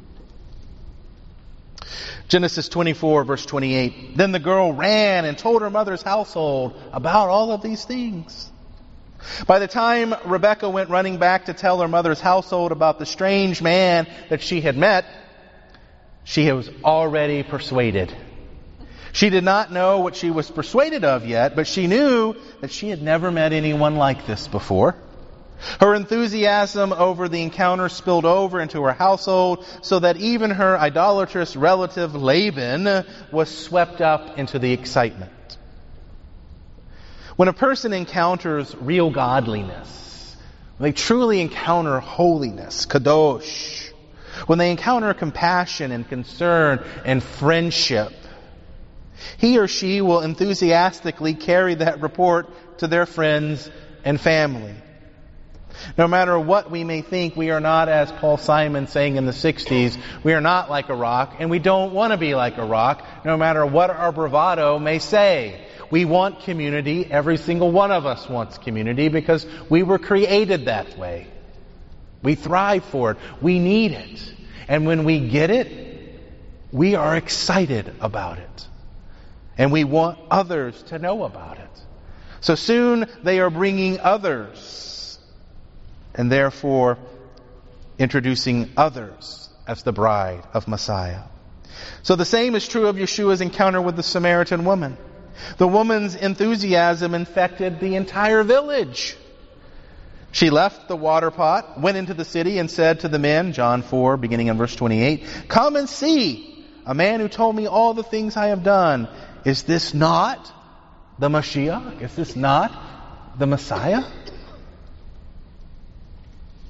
Genesis 24, verse 28. Then the girl ran and told her mother's household about all of these things. By the time Rebekah went running back to tell her mother's household about the strange man that she had met, she was already persuaded. She did not know what she was persuaded of yet, but she knew that she had never met anyone like this before. Her enthusiasm over the encounter spilled over into her household, so that even her idolatrous relative Laban was swept up into the excitement. When a person encounters real godliness, when they truly encounter holiness, kadosh, when they encounter compassion and concern and friendship, he or she will enthusiastically carry that report to their friends and family. No matter what we may think, we are not, as Paul Simon saying in the 60s, we are not like a rock, and we don't want to be like a rock, no matter what our bravado may say. We want community. Every single one of us wants community because we were created that way. We thrive for it. We need it. And when we get it, we are excited about it. And we want others to know about it. So soon they are bringing others, and therefore introducing others as the bride of Messiah. So the same is true of Yeshua's encounter with the Samaritan woman. The woman's enthusiasm infected the entire village. She left the water pot, went into the city, and said to the men, John 4, beginning in verse 28, "Come and see a man who told me all the things I have done. Is this not the Mashiach? Is this not the Messiah?"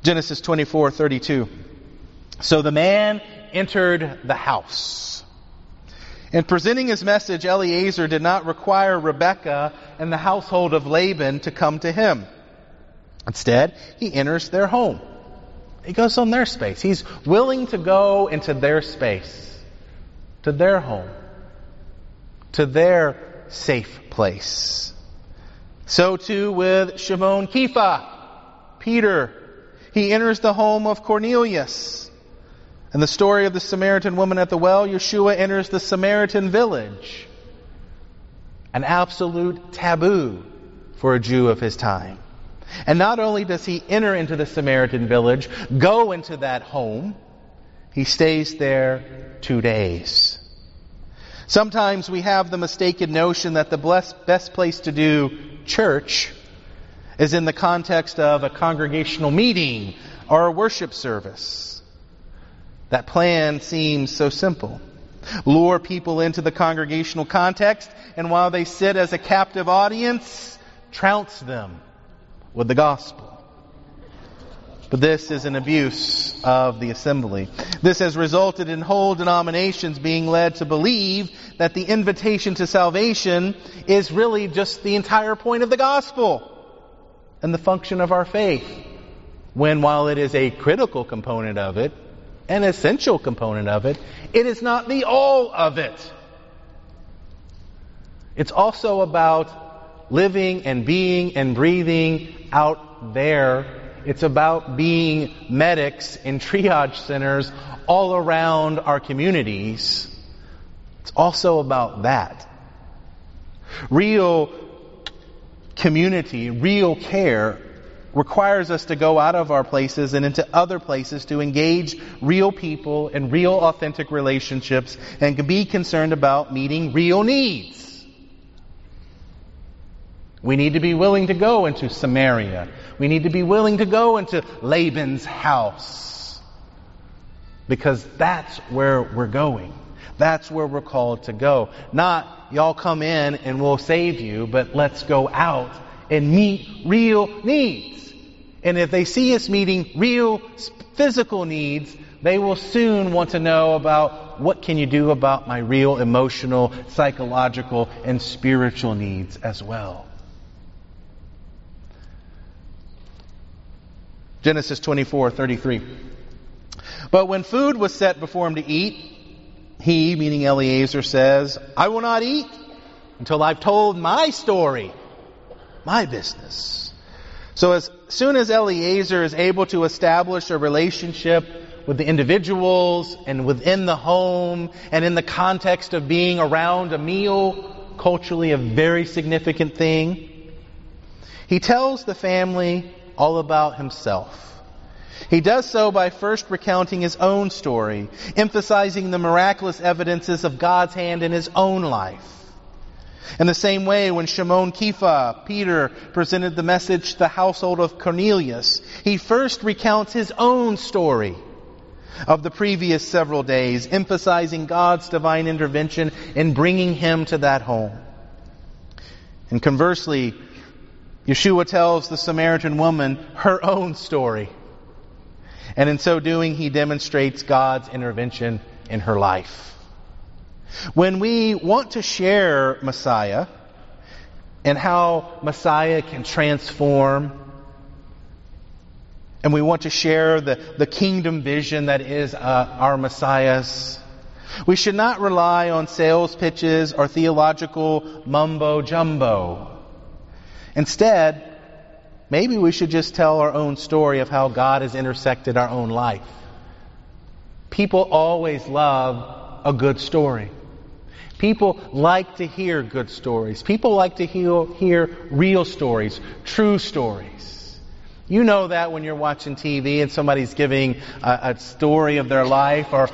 Genesis 24:32. So the man entered the house. In presenting his message, Eliezer did not require Rebekah and the household of Laban to come to him. Instead, he enters their home. He goes on their space. He's willing to go into their space, to their home, to their safe place. So too with Shimon Kepha, Peter. He enters the home of Cornelius. In the story of the Samaritan woman at the well, Yeshua enters the Samaritan village. An absolute taboo for a Jew of his time. And not only does he enter into the Samaritan village, go into that home, he stays there 2 days. Sometimes we have the mistaken notion that the best place to do church is in the context of a congregational meeting or a worship service. That plan seems so simple. Lure people into the congregational context, and while they sit as a captive audience, trounce them with the gospel. But this is an abuse of the assembly. This has resulted in whole denominations being led to believe that the invitation to salvation is really just the entire point of the gospel and the function of our faith. When while it is a critical component of it, an essential component of it, it is not the all of it. It's also about living and being and breathing out there. It's about being medics in triage centers all around our communities. It's also about that. Real community, real care requires us to go out of our places and into other places to engage real people in real authentic relationships and to be concerned about meeting real needs. We need to be willing to go into Samaria. We need to be willing to go into Laban's house. Because that's where we're going. That's where we're called to go. Not, y'all come in and we'll save you, but let's go out and meet real needs. And if they see us meeting real physical needs, they will soon want to know about what can you do about my real emotional, psychological, and spiritual needs as well. Genesis 24:33. But when food was set before him to eat, he, meaning Eliezer, says, I will not eat until I've told my story, my business. So as soon as Eliezer is able to establish a relationship with the individuals and within the home and in the context of being around a meal, culturally a very significant thing, he tells the family all about himself. He does so by first recounting his own story, emphasizing the miraculous evidences of God's hand in his own life. In the same way, when Shimon Kepha, Peter, presented the message to the household of Cornelius, he first recounts his own story of the previous several days, emphasizing God's divine intervention in bringing him to that home. And conversely, Yeshua tells the Samaritan woman her own story. And in so doing, he demonstrates God's intervention in her life. When we want to share Messiah and how Messiah can transform, and we want to share the kingdom vision that is our Messiah's, we should not rely on sales pitches or theological mumbo-jumbo. Instead, maybe we should just tell our own story of how God has intersected our own life. People always love a good story. People like to hear good stories. People like to hear real stories, true stories. You know that when you're watching TV and somebody's giving a story of their life, or,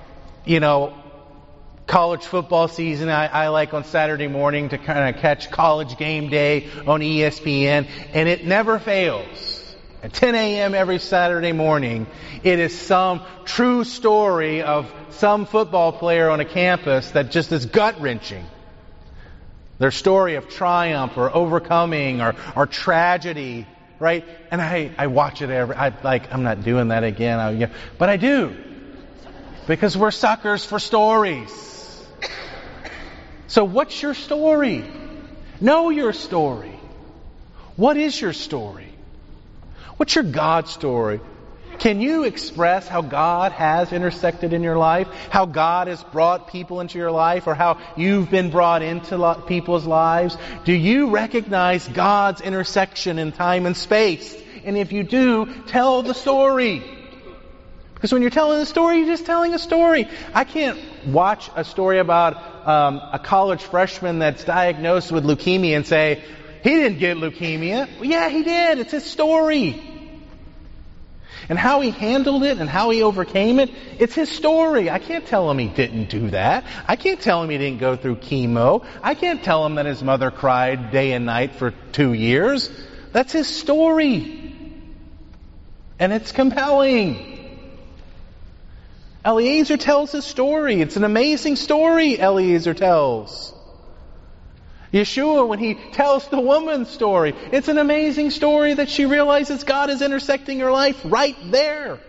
college football season. I like on Saturday morning to kind of catch College Game Day on ESPN, and it never fails. At 10 a.m. every Saturday morning, it is some true story of some football player on a campus that just is gut-wrenching. Their story of triumph or overcoming or tragedy right? And I watch it I'm not doing that again. But I do. Because we're suckers for stories. So what's your story? Know your story. What is your story? What's your God story? Can you express how God has intersected in your life? How God has brought people into your life? Or how you've been brought into people's lives? Do you recognize God's intersection in time and space? And if you do, tell the story. Because when you're telling a story, you're just telling a story. I can't watch a story about a college freshman that's diagnosed with leukemia and say, he didn't get leukemia. Well, yeah, he did. It's his story. And how he handled it and how he overcame it, it's his story. I can't tell him he didn't do that. I can't tell him he didn't go through chemo. I can't tell him that his mother cried day and night for 2 years. That's his story. And it's compelling. Eliezer tells his story. It's an amazing story Eliezer tells. Yeshua, when he tells the woman's story, it's an amazing story that she realizes God is intersecting her life right there.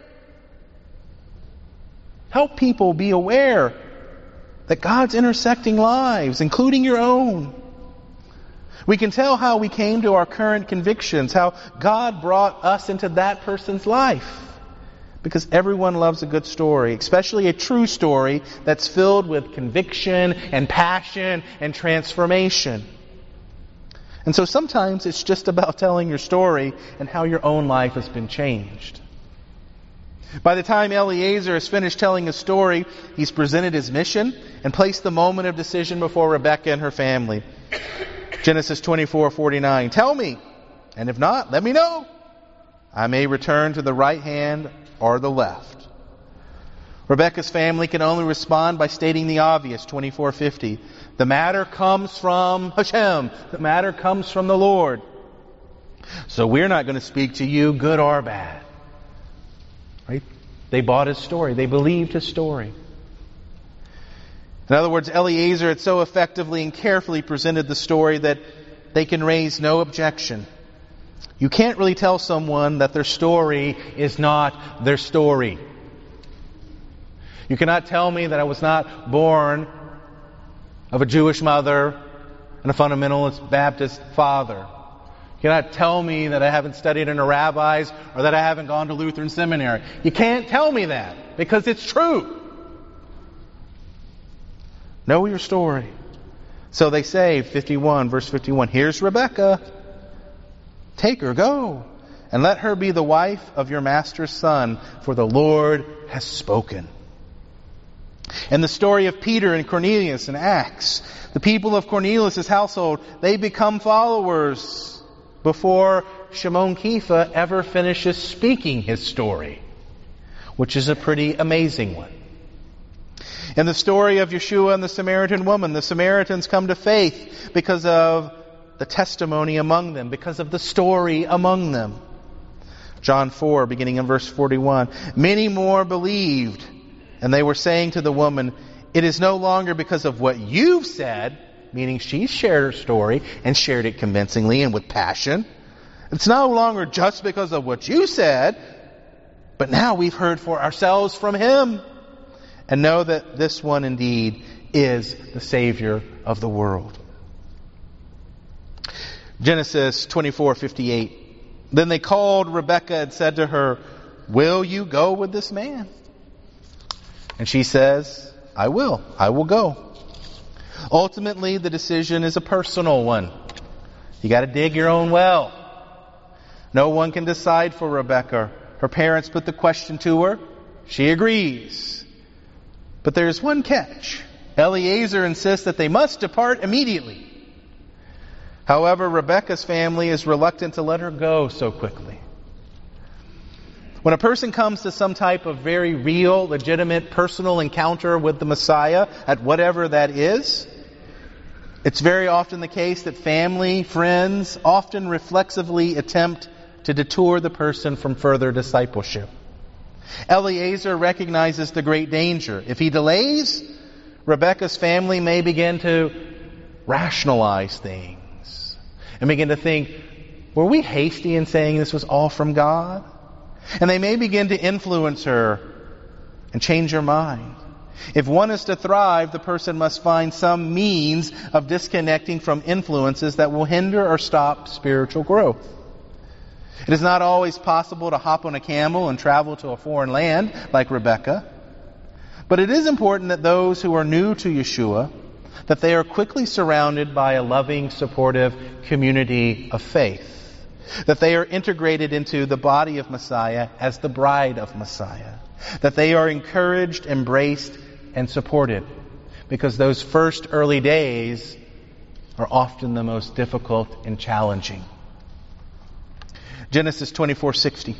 Help people be aware that God's intersecting lives, including your own. We can tell how we came to our current convictions, how God brought us into that person's life. Because everyone loves a good story, especially a true story that's filled with conviction and passion and transformation. And so sometimes it's just about telling your story and how your own life has been changed. By the time Eliezer has finished telling his story, he's presented his mission and placed the moment of decision before Rebekah and her family. Genesis 24:49. Tell me, and if not, let me know. I may return to the right hand or the left. Rebekah's family can only respond by stating the obvious, 24:50. The matter comes from Hashem. The matter comes from the Lord. So we're not going to speak to you, good or bad. Right? They bought his story. They believed his story. In other words, Eliezer had so effectively and carefully presented the story that they can raise no objection. You can't really tell someone that their story is not their story. You cannot tell me that I was not born of a Jewish mother and a fundamentalist Baptist father. You cannot tell me that I haven't studied under rabbis or that I haven't gone to Lutheran seminary. You can't tell me that because it's true. Know your story. So they say, 51, verse 51, here's Rebekah. Take her, go, and let her be the wife of your master's son, for the Lord has spoken. In the story of Peter and Cornelius in Acts, the people of Cornelius' household, they become followers before Shimon Kepha ever finishes speaking his story, which is a pretty amazing one. In the story of Yeshua and the Samaritan woman, the Samaritans come to faith because of the testimony among them, because of the story among them. John 4, beginning in verse 41. Many more believed, and they were saying to the woman, it is no longer because of what you've said, meaning she shared her story and shared it convincingly and with passion. It's no longer just because of what you said, but now we've heard for ourselves from him and know that this one indeed is the Savior of the world. Genesis 24:58. Then they called Rebekah and said to her, will you go with this man? And she says, I will go. Ultimately, the decision is a personal one. You got to dig your own well. No one can decide for Rebekah. Her parents put the question to her. She agrees. But there's one catch. Eliezer insists that they must depart immediately. However, Rebekah's family is reluctant to let her go so quickly. When a person comes to some type of very real, legitimate, personal encounter with the Messiah, at whatever that is, it's very often the case that family, friends, often reflexively attempt to detour the person from further discipleship. Eliezer recognizes the great danger. If he delays, Rebekah's family may begin to rationalize things and begin to think, were we hasty in saying this was all from God? And they may begin to influence her and change her mind. If one is to thrive, the person must find some means of disconnecting from influences that will hinder or stop spiritual growth. It is not always possible to hop on a camel and travel to a foreign land like Rebekah. But it is important that those who are new to Yeshua, that they are quickly surrounded by a loving, supportive community of faith. That they are integrated into the body of Messiah as the bride of Messiah. That they are encouraged, embraced, and supported. Because those first early days are often the most difficult and challenging. Genesis 24:60.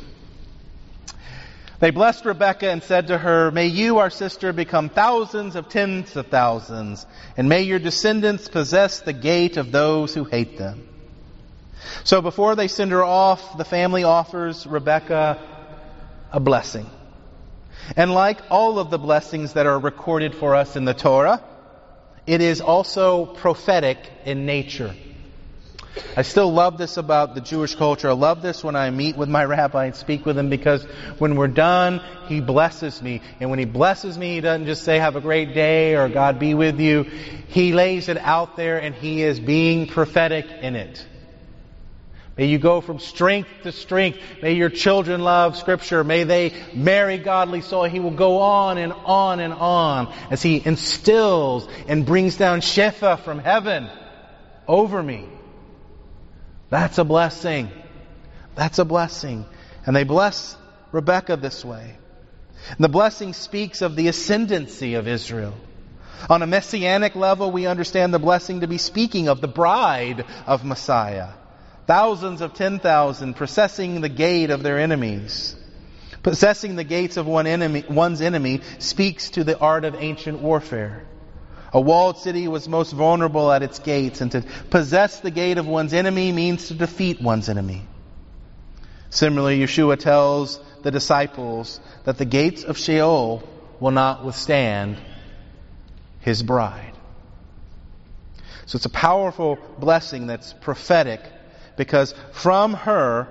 They blessed Rebekah and said to her, "May you, our sister, become thousands of tens of thousands, and may your descendants possess the gate of those who hate them." So before they send her off, the family offers Rebekah a blessing. And like all of the blessings that are recorded for us in the Torah, it is also prophetic in nature. I still love this about the Jewish culture. I love this when I meet with my rabbi and speak with him, because when we're done, he blesses me. And when he blesses me, he doesn't just say, "Have a great day," or "God be with you." He lays it out there, and he is being prophetic in it. May you go from strength to strength. May your children love Scripture. May they marry godly soul. He will go on and on and on as he instills and brings down Shefa from heaven over me. That's a blessing. That's a blessing. And they bless Rebekah this way. And the blessing speaks of the ascendancy of Israel. On a messianic level, we understand the blessing to be speaking of the bride of Messiah. Thousands of 10,000 possessing the gate of their enemies. Possessing the gates of one's enemy speaks to the art of ancient warfare. A walled city was most vulnerable at its gates, and to possess the gate of one's enemy means to defeat one's enemy. Similarly, Yeshua tells the disciples that the gates of Sheol will not withstand his bride. So it's a powerful blessing that's prophetic, because from her,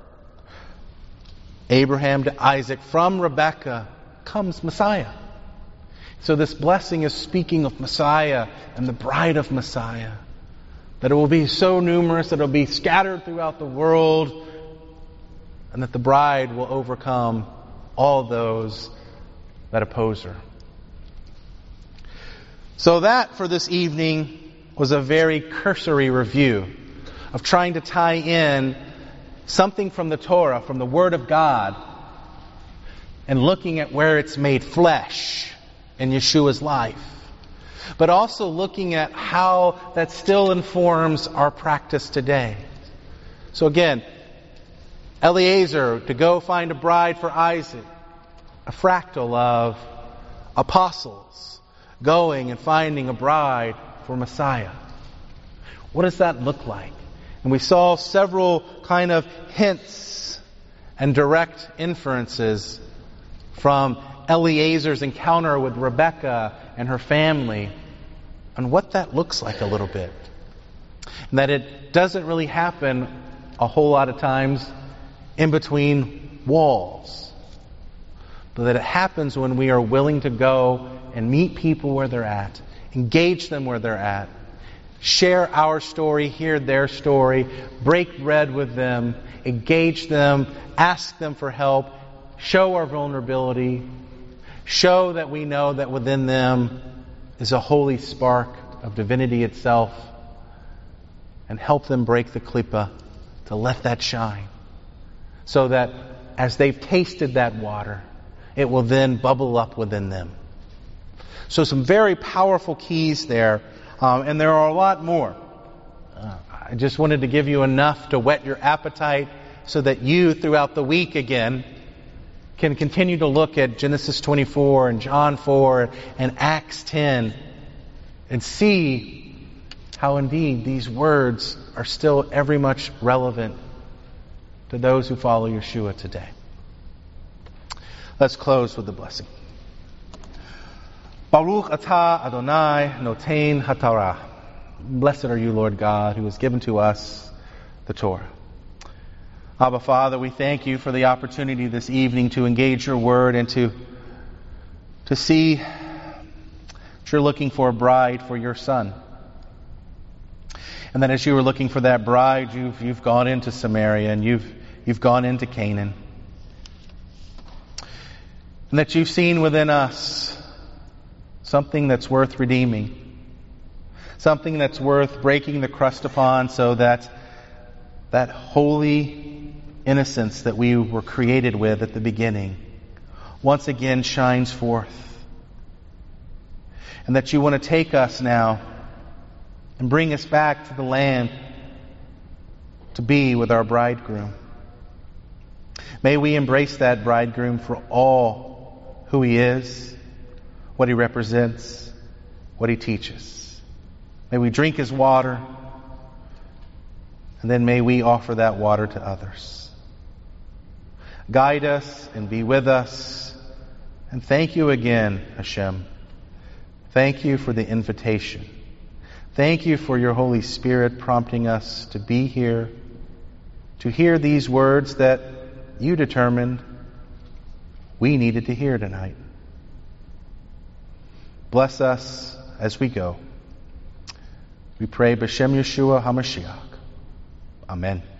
Abraham to Isaac, from Rebekah comes Messiah. So this blessing is speaking of Messiah and the bride of Messiah. That it will be so numerous that it will be scattered throughout the world, and that the bride will overcome all those that oppose her. So that, for this evening, was a very cursory review of trying to tie in something from the Torah, from the Word of God, and looking at where it's made flesh in Yeshua's life. But also looking at how that still informs our practice today. So again, Eliezer to go find a bride for Isaac. A fractal of apostles going and finding a bride for Messiah. What does that look like? And we saw several kind of hints and direct inferences from Eliezer's encounter with Rebekah and her family on what that looks like a little bit. And that it doesn't really happen a whole lot of times in between walls. But that it happens when we are willing to go and meet people where they're at, engage them where they're at, share our story, hear their story, break bread with them, engage them, ask them for help, show our vulnerability, show that we know that within them is a holy spark of divinity itself, and help them break the klippah to let that shine. So that as they've tasted that water, it will then bubble up within them. So some very powerful keys there, and there are a lot more. I just wanted to give you enough to whet your appetite so that you, throughout the week again, can continue to look at Genesis 24 and John 4 and Acts 10 and see how indeed these words are still every much relevant to those who follow Yeshua today. Let's close with the blessing. Baruch atah Adonai noten haTorah. Blessed are you, Lord God, who has given to us the Torah. Abba, Father, we thank you for the opportunity this evening to engage your word and to see that you're looking for a bride for your Son. And that as you were looking for that bride, you've gone into Samaria and you've gone into Canaan. And that you've seen within us something that's worth redeeming. Something that's worth breaking the crust upon so that that holy innocence that we were created with at the beginning once again shines forth. And that you want to take us now and bring us back to the land to be with our bridegroom. May we embrace that bridegroom for all who he is, what he represents, what he teaches. May we drink his water, and then may we offer that water to others. Guide us and be with us. And thank you again, Hashem. Thank you for the invitation. Thank you for your Holy Spirit prompting us to be here, to hear these words that you determined we needed to hear tonight. Bless us as we go. We pray B'Shem Yeshua HaMashiach. Amen.